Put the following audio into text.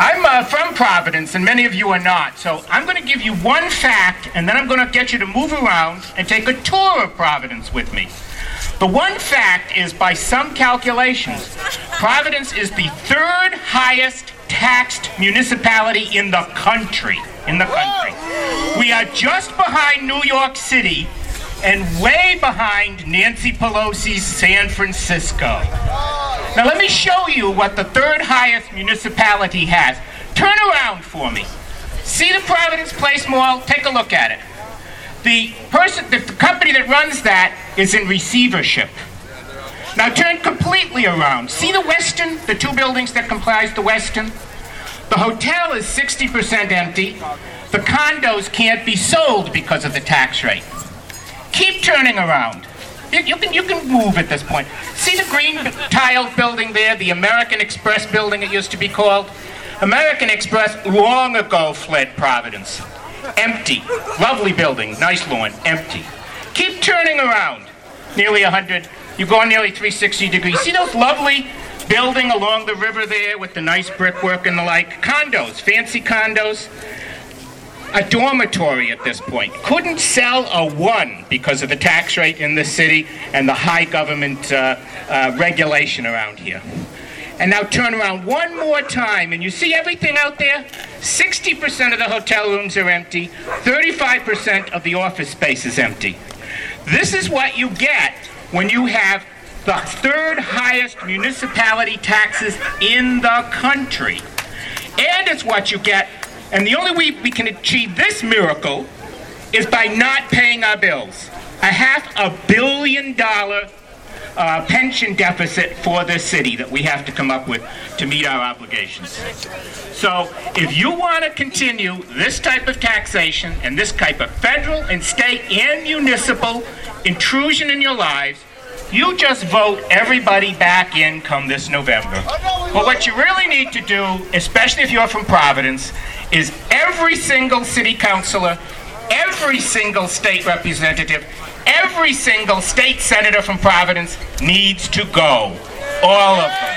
I'm from Providence, and many of you are not. So I'm going to give you one fact, and then I'm going to get you to move around and take a tour of Providence with me. The one fact is, by some calculations, Providence is the third highest taxed municipality in the country. We are just behind New York City and way behind Nancy Pelosi's San Francisco. Now let me show you what the third highest municipality has. Turn around for me. See the Providence Place Mall? Take a look at it. The company that runs that is in receivership. Now turn completely around. See the Westin, the two buildings that comprise the Westin? The hotel is 60% empty. The condos can't be sold because of the tax rate. Keep turning around. You can move at this point. See the green tiled building there, the American Express building it used to be called? American Express long ago fled Providence. Empty. Lovely building, nice lawn, empty. Keep turning around. Nearly 100. You go nearly 360 degrees. See those lovely building along the river there with the nice brickwork and the like? Condos, fancy condos. A dormitory at this point. Couldn't sell a one because of the tax rate in the city and the high government regulation around here. And now turn around one more time, and you see everything out there? 60% of the hotel rooms are empty. 35% of the office space is empty. This is what you get when you have the third highest municipality taxes in the country. And it's what you get. And the only way we can achieve this miracle is by not paying our bills. A $500 million pension deficit for this city that we have to come up with to meet our obligations. So if you want to continue this type of taxation and this type of federal and state and municipal intrusion in your lives, you just vote everybody back in come this November. But what you really need to do, especially if you're from Providence, is every single city councilor, every single state representative, every single state senator from Providence needs to go. All of them.